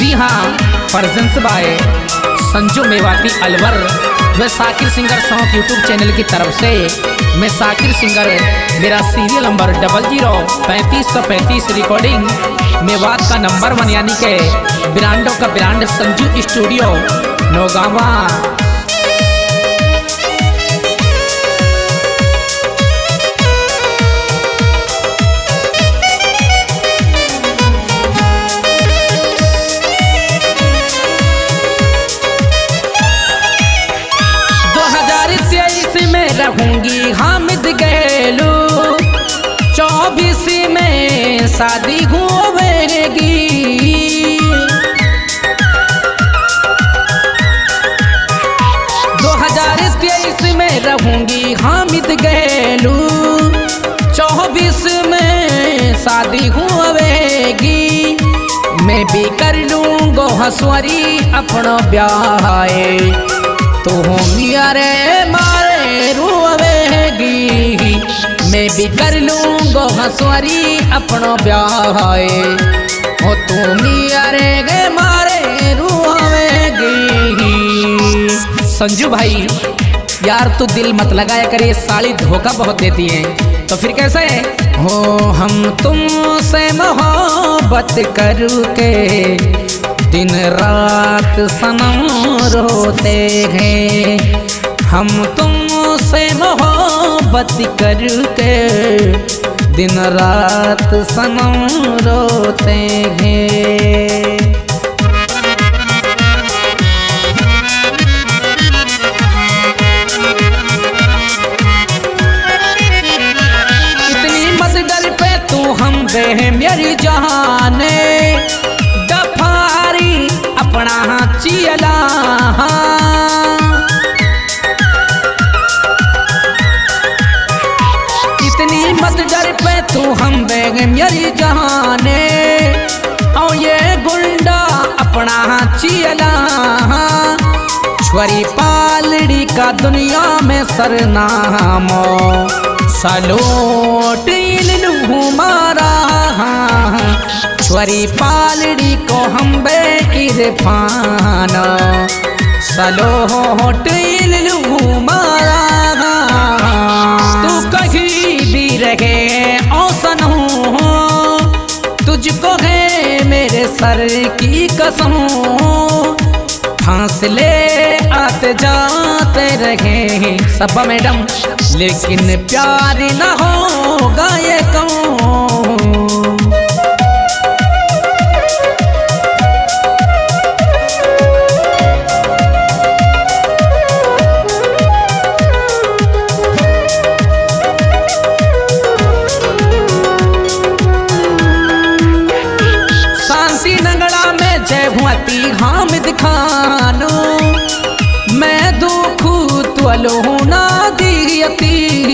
जी हाँ, presence by Sanju Mewati Alwar व Sakir singer song YouTube channel की तरफ से मैं साकिर सिंगर, मेरा सीरियल नंबर 003535 रिकॉर्डिंग मेवात का नंबर 1 यानी के ब्रांडों का ब्रांड संजू स्टूडियो नौगावा। 2023 में रहूंगी हामिद गैलू, 24 में शादी होवेगी, 2023 में रहूंगी हामिद गैलू, 24 में शादी होवेगी। मैं भी कर लूँगो हंसवरी अपना ब्याह, तो यारे मारे रोवेगी। मैं भी कर लूँगो हंसवरी अपना ब्याह, हो तुम यारे गे मारे रोवेगी। संजू भाई यार तू दिल मत लगाया करे, साली धोखा बहुत देती है। तो फिर कैसे हो हम तुमसे मोहब्बत करके दिन रात सनम रोते हैं, हम तुमसे मोहब्बत करके दिन रात सनम रोते हैं। इतनी मत डर पे तू हम दे मेरी जहाने, अपना चियला इतनी मत डर पे तू हम बेगे मेरी जहाने, और ये गुंडा अपना चियला छुरी पालड़ी का दुनिया में सरनाम, सलोट मारा छुरी पालड़ी को हम बेइरफान, सलोट मारा। तू कहीं भी रहे औसन हो, तुझको है मेरे सर की कसम, फांसले आते जाते रहे सब मैडम, लेकिन प्यार न होगा ये कौन। नगड़ा में जयवती हामिद खानो, मैं दुख तुलो ना दियती,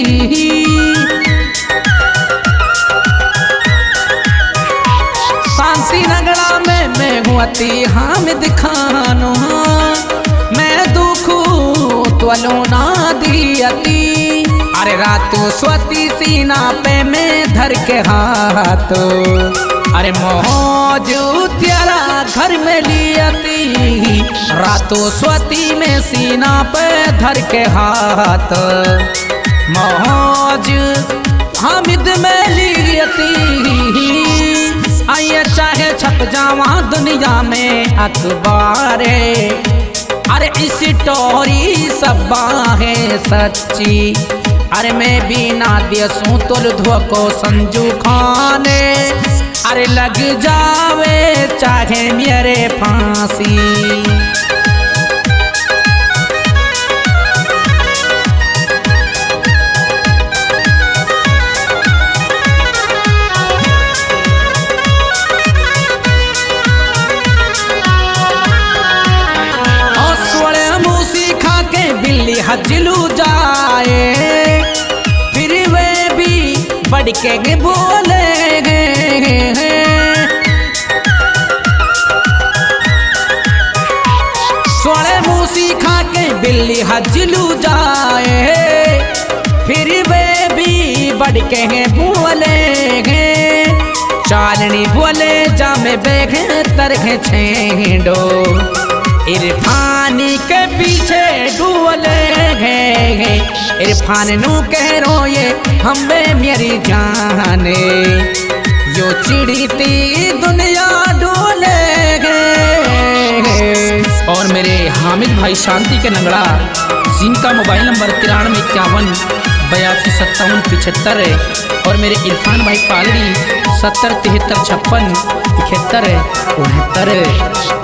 शांति नगड़ा में मैं हुआती हामिद खानो, मैं दुख तुलो ना दियती। अरे रात स्वती सीना पे मैं धर के हाथ, अरे मौज तेरा घर में लियती, रातों स्वती में सीना पे धर के हाथ, मौज हामिद में लियती। आइए चाहे छप जावा दुनिया में अखबारे, अरे इस स्टोरी सब है सच्ची, अरे मैं भी ना दियसूं तुल धोको संजू खाने, अरे लग जावे चाहे मेरे फांसी। और सोले मूसी खा के बिल्ली हजलू जाए, फिर वे भी बढ़ के बोले सोले मूसी खा के बिल्ली हजलू जाए, फिर वे भी बढ़ के बोले चालनी बोले जामे बेघे तरखे छेड़ो इरफान के पीछे डूले घे इरफान नू कह रो ये हमें मेरी जाने यो चिड़ीती दुनिया डोले घे। और मेरे हामिद भाई शांति के नंगड़ा जिनका मोबाइल नंबर 9351825775 है और मेरे इरफान भाई पालड़ी 70735671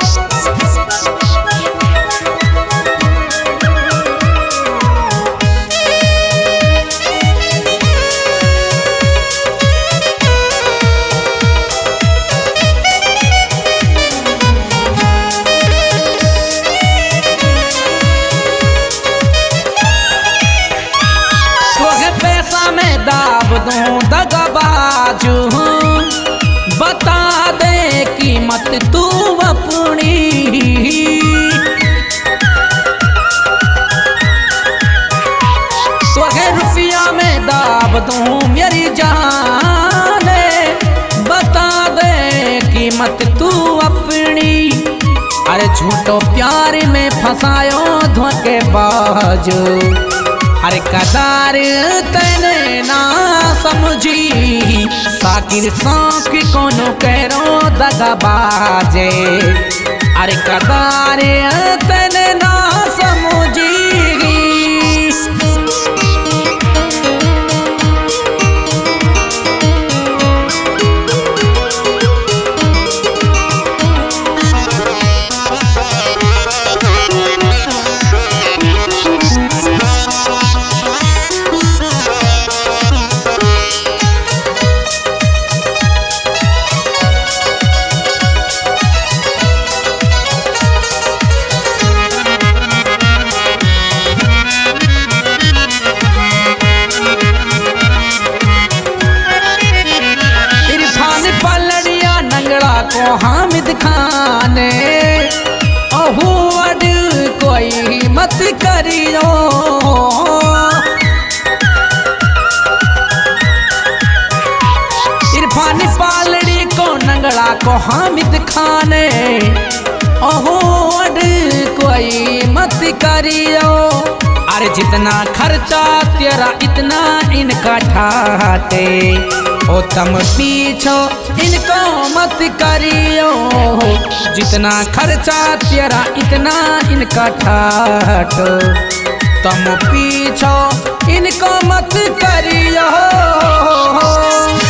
दाब दूं दगाबाजू बता दे कीमत तू अपनी तो अगर रुपया में दाब दूं मेरी जाने बता दे कीमत तू अपनी। अरे झूठो प्यार में फंसायो धोखेबाजू अरे कदार तने ना समझी साकिर सांक कोनो करो दगाबाजे अरे कदार तने ना समझी। को हामिद खाने अहुअड कोई मत करियो इरफान पालड़ी को नंगड़ा को हामिद खाने अहुअड कोई मत करियो। अरे जितना खर्चा तेरा इतना इनका ठाते ओ तम पीछो इनको मत करियो जितना खर्चा तेरा इतना इनका ठाठो तम पीछो इनको मत करियो।